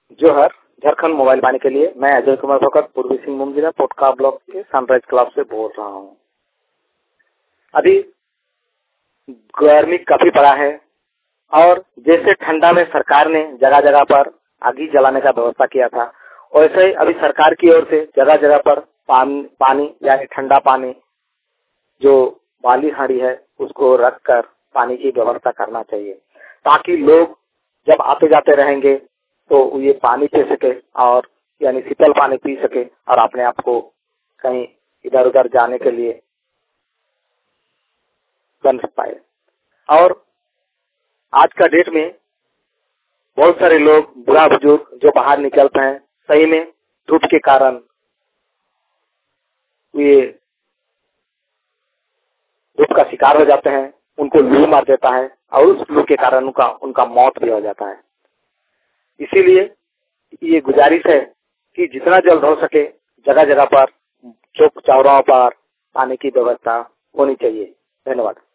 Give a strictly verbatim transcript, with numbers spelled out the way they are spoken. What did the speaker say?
जोहर Jharkhand mobile पाने के लिए मैं अजय कुमार भगत पूर्वी सिंहभूम जिला पोटका ब्लॉक के सनराइज क्लब से बोल रहा हूँ। अभी गर्मी काफी पड़ा है और जैसे ठंडा में सरकार ने जगह जगह पर आगी जलाने का व्यवस्था किया था, वैसे ही अभी सरकार की ओर से जगह जगह पर पानी पानी यानी ठंडा पानी जो वाली हांडी है उसको रखकर पानी की व्यवस्था करना चाहिए, ताकि लोग जब आते जाते रहेंगे तो ये पानी पी सके और यानी शीतल पानी पी सके और अपने आप को कहीं इधर उधर जाने के लिए बन पाए। और आज का डेट में बहुत सारे लोग बुढ़ा बुजुर्ग जो बाहर निकलते हैं, सही में धूप के कारण ये धूप का शिकार हो जाते हैं, उनको लू मार देता है और उस लू के कारण उनका उनका मौत भी हो जाता है। इसीलिए ये गुजारिश है कि जितना जल्द हो सके जगह जगह पर चौक चौराहों पर पानी की व्यवस्था होनी चाहिए। धन्यवाद।